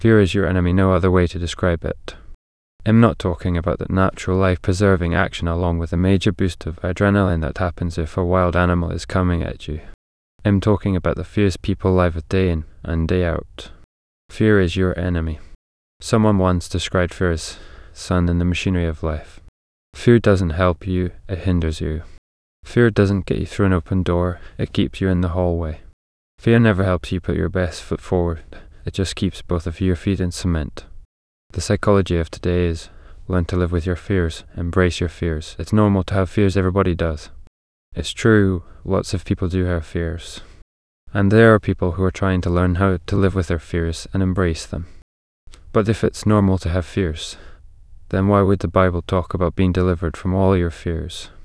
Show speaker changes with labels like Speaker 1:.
Speaker 1: Fear is your enemy, no other way to describe it. I'm not talking about the natural life-preserving action along with a major boost of adrenaline that happens if a wild animal is coming at you. I'm talking about the fears people live with day in and day out. Fear is your enemy. Someone once described fear as sun in the machinery of life. Fear doesn't help you, it hinders you. Fear doesn't get you through an open door, it keeps you in the hallway. Fear never helps you put your best foot forward, it just keeps both of your feet in cement. The psychology of today is learn to live with your fears, embrace your fears. It's normal to have fears, everybody does. It's true, lots of people do have fears. And there are people who are trying to learn how to live with their fears and embrace them. But if it's normal to have fears, then why would the Bible talk about being delivered from all your fears?